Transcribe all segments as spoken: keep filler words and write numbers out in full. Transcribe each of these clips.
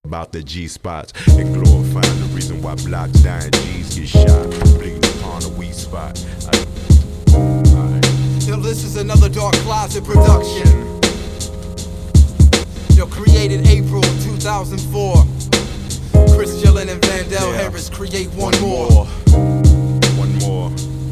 about the G spots and glorifying the reason why blocks die and G's get shot, bleeding upon a weak spot. I, Yo, this is another Dark Closet production. Yo, created April two thousand four. Chris Gillen and Vandell Yeah. Harris create one, one more. more. One more.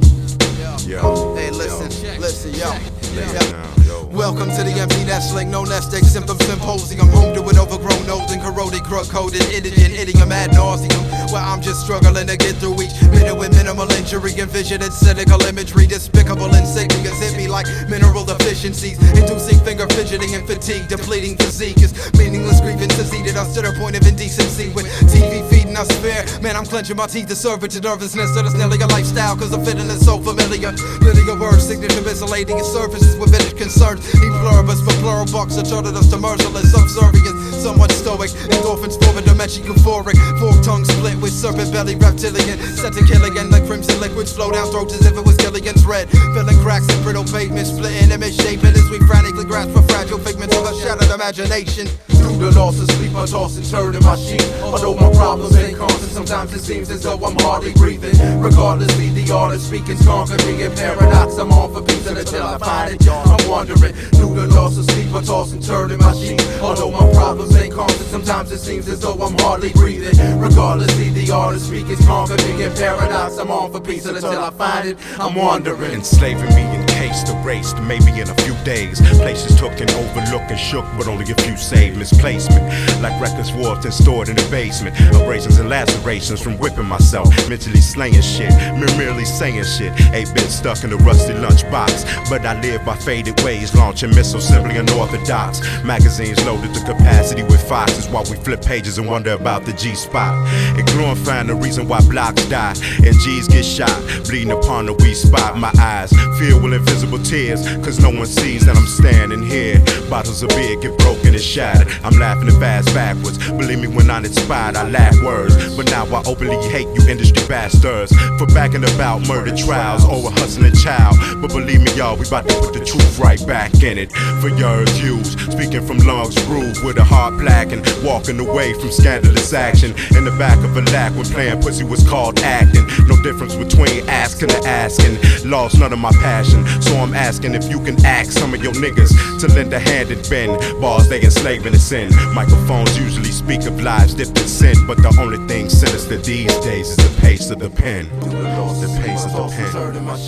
Yo. Yo. Hey, listen, Yo. listen, yo. Lay Yo. it down, yo. Welcome to the empty nestling, no nest egg symptom symposium. Home to an overgrown old and corroded, drug coded, idiot, idiom ad nauseum. Where I'm just struggling to get through each minute with minimal injury and vision and cynical imagery. Despicable insignias hit me like mineral deficiencies, inducing finger fidgeting and fatigue. Depleting physique is meaningless grievances eating us to the point of indecency. With T V feeding us fear, man, I'm clenching my teeth to serve it to nervousness. So that's nearly a lifestyle, cause the fitting is so familiar. Linear words, signature miscellating its surfaces with vintage concerns. He pluribus, but plural bucks attorted us to merciless subservience. Somewhat stoic, endorphins form a dimension euphoric. Fork tongue split with serpent belly reptilian. Set to killian, the crimson liquids flow down throats as if it was Gilligan's red. Filling cracks in brittle pavement, splitting and misshapen as we frantically grasp for fragile figments of a shattered imagination. Through the loss of sleep, I toss and turn in my sheet. Although my problems ain't constant, sometimes it seems as though I'm hardly breathing. Regardlessly, the artist speaking's conquering in paradox. I'm on for peace until I find it. I'm wondering, through the loss of sleep, I toss and turn in my sheet. Although my problems ain't constant, sometimes it seems as though I'm hardly breathing. Regardlessly, the artist speaking's conquering in paradox. I'm on for peace until I find it. I'm wondering. Enslaving me, encased, erased, maybe in a few days. Places took and overlooked and shook, but only a few saved. Misplacement, like records warped and stored in the basement. Abrasions and lacerations from whipping myself, mentally slaying shit, merely saying shit. Ain't been stuck in a rusty lunchbox, but I live by faded ways, launching missiles simply unorthodox. Magazines loaded to capacity with foxes while we flip pages and wonder about the G spot. And glorifying the reason why blocks die and G's get shot, bleeding upon the weak spot. My eyes filled with invisible tears, cause no one sees that I'm standing here. Bottles of beer get broken and shattered. I'm laughing and fast backwards. Believe me, when I'm inspired, I lack words. But now I openly hate you industry bastards for backing about murder trials over hustling child. But believe me, y'all, we about to put the truth right back in it. For yours use, speaking from lungs groove with a heart black and walking away from scandalous action. In the back of a lack when playing pussy was called acting. No difference between asking and asking. Lost none of my passion, so I'm asking if you can ask some of your niggas to lend a hand and bend. Bars they enslaving us in. Microphones usually speak of lives dipped in sin, but the only thing sinister these days is the pace of the pen. The pace of the pen.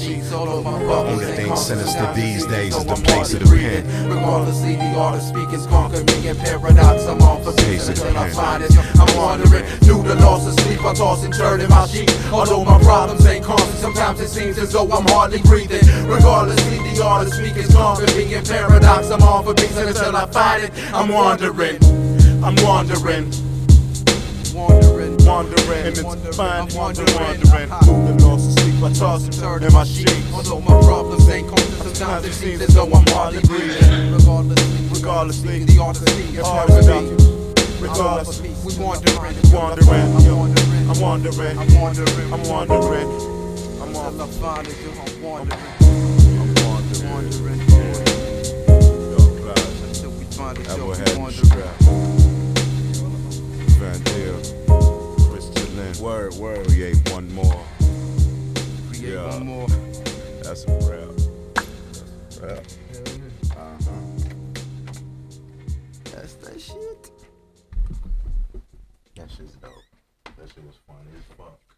The only thing sinister these days is the pace of the pen. Regardlessly, the artist speaking's conquering in paradox. I'm on for peace until I find it. I'm wandering through the loss of sleep. I toss and turn in my sheet. Although my problems ain't constant, sometimes it seems as though I'm hardly breathing. Regardlessly, the artist speaking's conquering in paradox. I'm on for peace until I find it. I'm wandering. I'm wandering. Wandering, wandering, and it's fine. I'm wandering, wandering. Through the loss of sleep, I toss and turn in my sheet. Although my problems ain't constant, sometimes it seems as though I'm hardly breathing. Regardlessly, regardlessly, the artist speaking's conquering. Regardless, we wandering, wandering, I'm wandering, I'm wandering, I'm wandering, I'm wandering, I'm wandering, I'm wandering, I'm wandering, until we find each other wandering. Vandell, Chris Gillen, Word, word. create one more. Create Yeah. one more. That's a rap. That's a rap. Uh-huh. That's that shit. That shit's dope. That shit was funny as fuck.